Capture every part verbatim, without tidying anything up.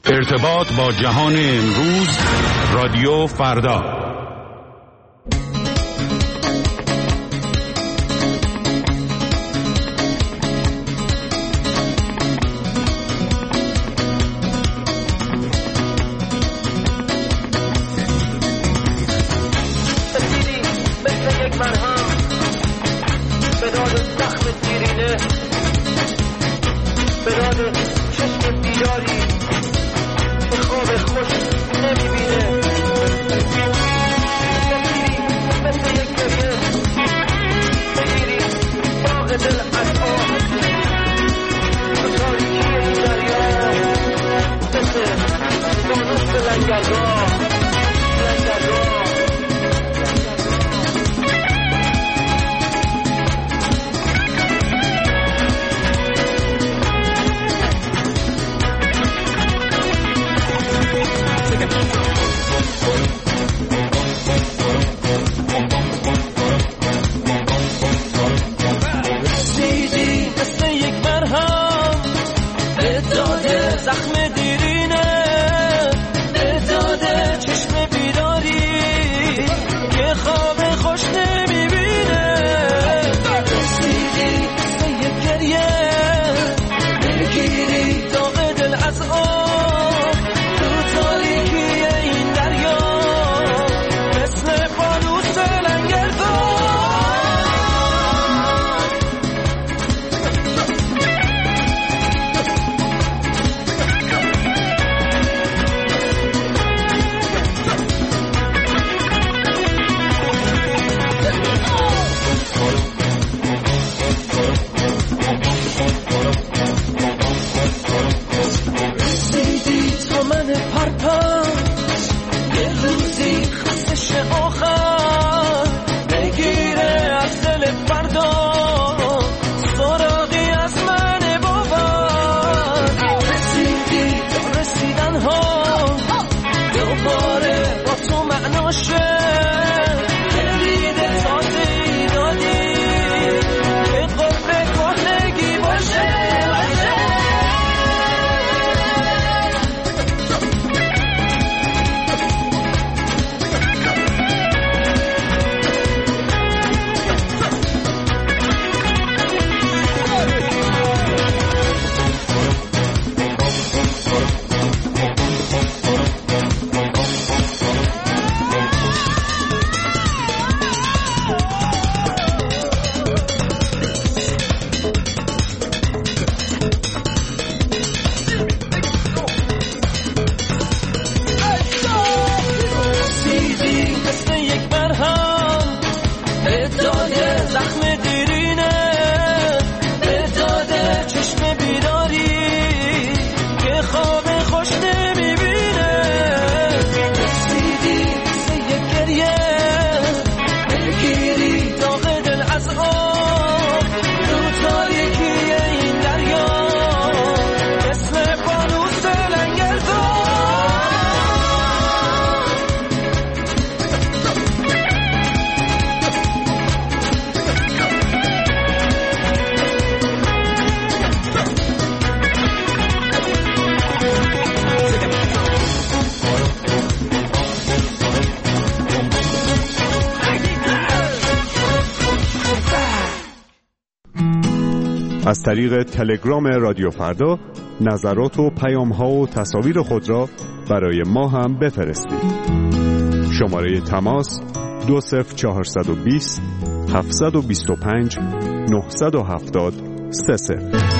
ارتباط با جهان امروز، رادیو فردا. از طریق تلگرام رادیو فردا نظرات و پیام‌ها و تصاویر خود را برای ما هم بفرستید. شماره تماس دو صفر چهارصد و بیست هفتصد و بیست و پنج نهصد و هفتاد سه صفر.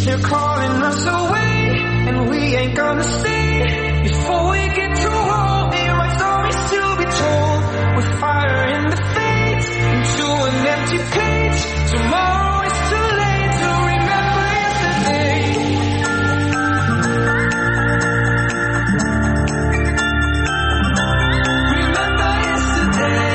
They're calling us away, and we ain't gonna stay. Before we get to war, there are stories to be told. With fire in the face, into an empty page. Tomorrow is too late to remember yesterday. Remember yesterday.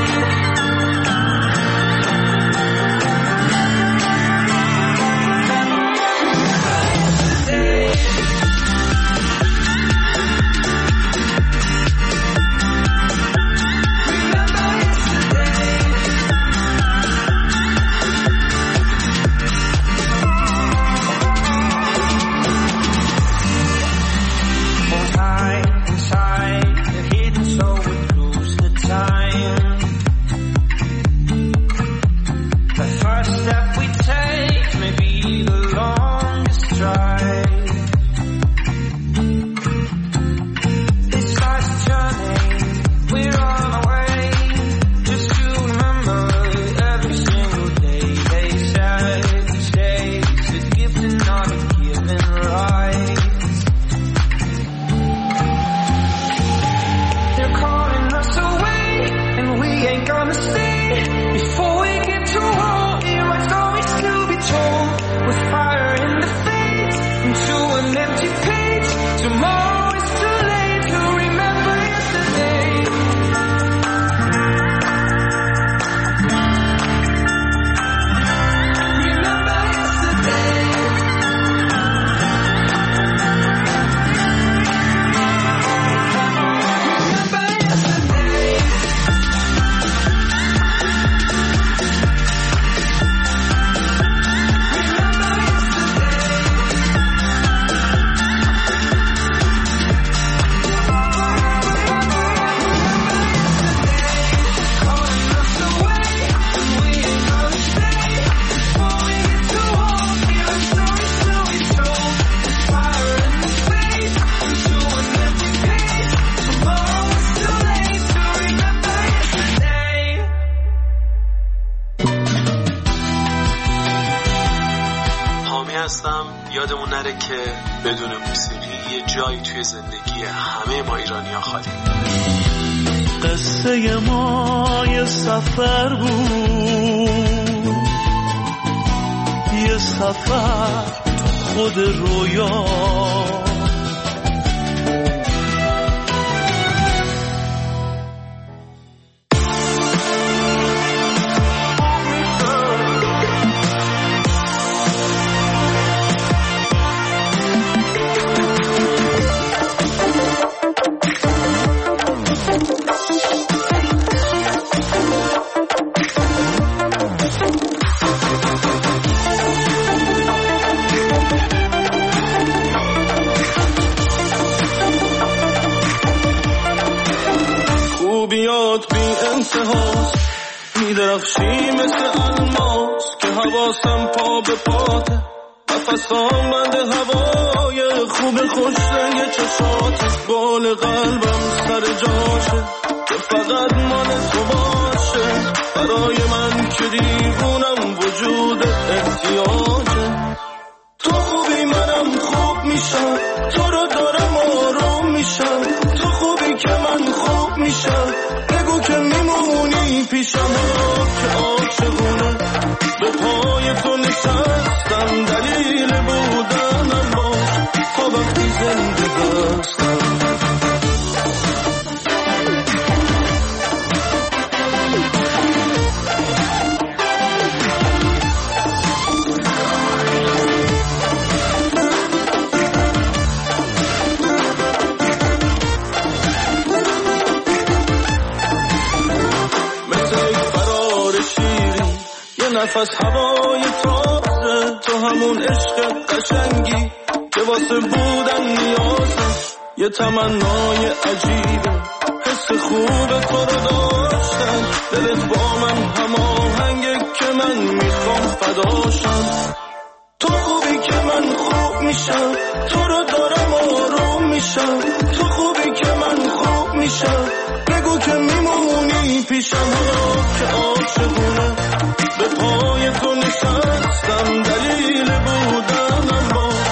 یادمون نره که بدون موسیقی یه جایی توی زندگی همه ما ایرانی‌ها خالی. قصه ما یه سفر بود، یه سفر خود رویا، خوبیات بی انتهاست، میدرخشی مثل الماس که حواسم پا به پاته، نفسام بند هوای خوب خوش رنگ چشات، بال قلبم سر جاشه که فقط مال تو باشه، برای من که دیوونم وجود احتیاجه. تو خوبی منم خوب میشم، تو رو دارم آروم میشم، تو خوبی که من خوب میشم، بگو که میمونی پیشم که عاشقونه به پای تو نشستم، دلیل بودنم باش تا وقتی زنده دستم. نفس هوای تازه، تو همون عشق قشنگی که واسه بودن نیازه، یه تمنای عجیبه حس خوب تو رو داشتن، دلت با من هماهنگه که من میخوام فداشم. تو خوبی که من خوب میشم، تو رو دارم آروم میشم، تو خوبی که من خوب میشم، بگو که میمونی پیشم که عاشقونه به پای تو نشستم، دلیل بودنم باش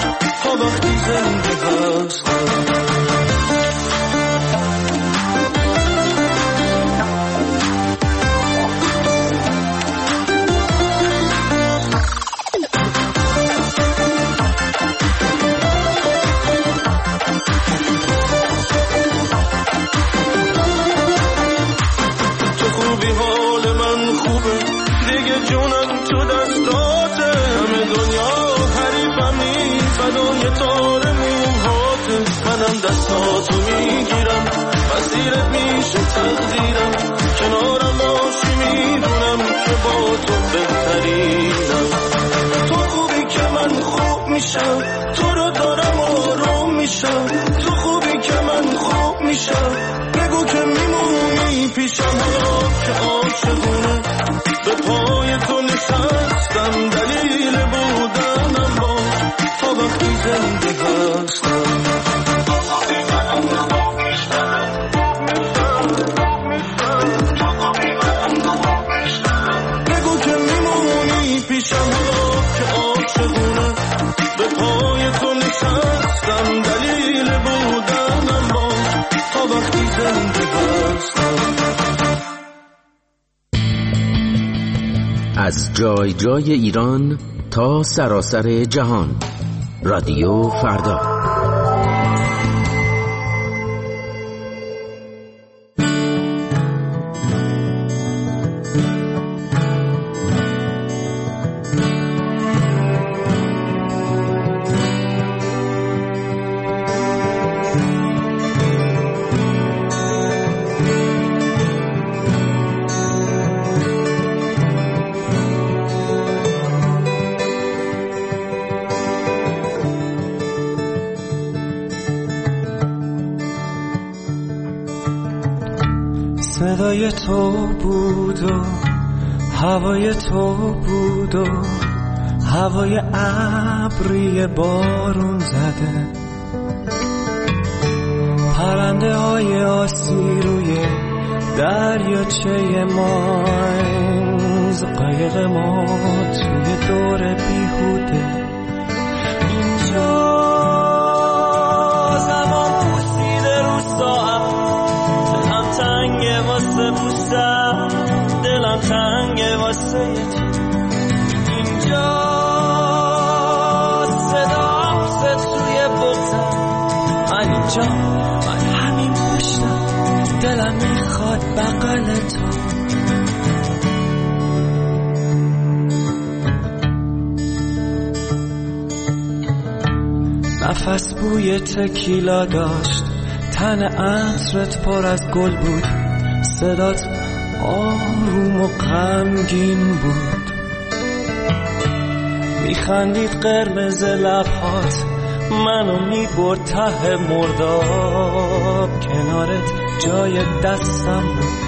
میرم دستاتو میگیرم مسیرت میشه تقدیرم کنارم باشی میدونم که با تو بهترینم تو خوبی که من خوب میشم تو رو دارم آروم میشم تو خوبی که من خوب میشم بگو که میمونی پیشم حالا که عاشقونه به پای تو نشستم دلیل بودنم با تا وقتی زنده هستم بگو که میمونی پیشم حالا که عاشقونه به پای تو نشستم دلیل بودنم با تا وقتی زنده هستم از جای جای ایران تا سراسر جهان رادیو فردا. صدای تو بود و هوای تو بود و هوای ابری بارون زده پرنده های آسی روی دریاچه ماینز قایق ما توی دور بیهوده اینجا زمان پوسیده رو ساعت دلم تنگه واسه بوسم دلم تنگه واسه تو اینجا صدا پوست توی بغزم من اینجا من همین پشتم دلم میخواد بغل تو نفس بوی تکیلا داشت تن عطرت پر از گل بود صدات آروم و غمگین بود میخندید قرمز لبهات منو میبرد ته مرداب کنارت جای دستم بود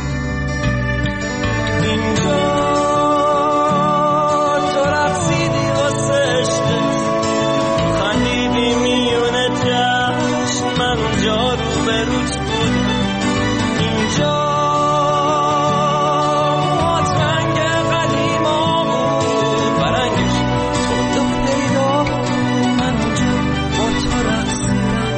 اینجا تو رقصیدی واسه عشقت خندیدی میونه جشن من اونجا رو به روت بود اینجا ماترنگ قدیما بود برنگش تو دو پیدا من اونجا با تو رقصیدم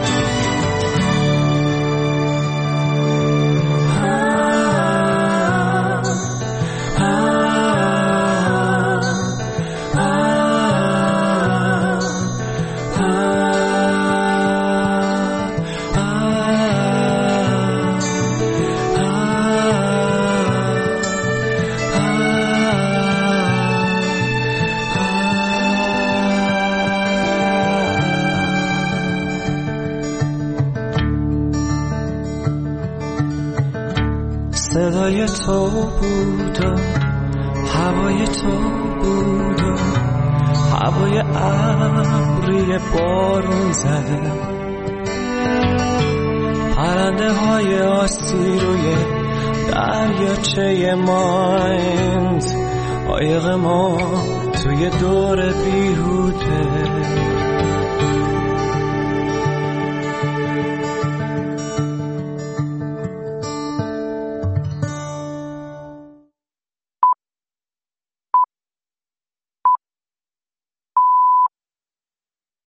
صدای تو بود و هوای تو بود و هوای ابری بارون زده پرنده های آسی روی دریاچه ماینز قایق ما توی دور بیهوده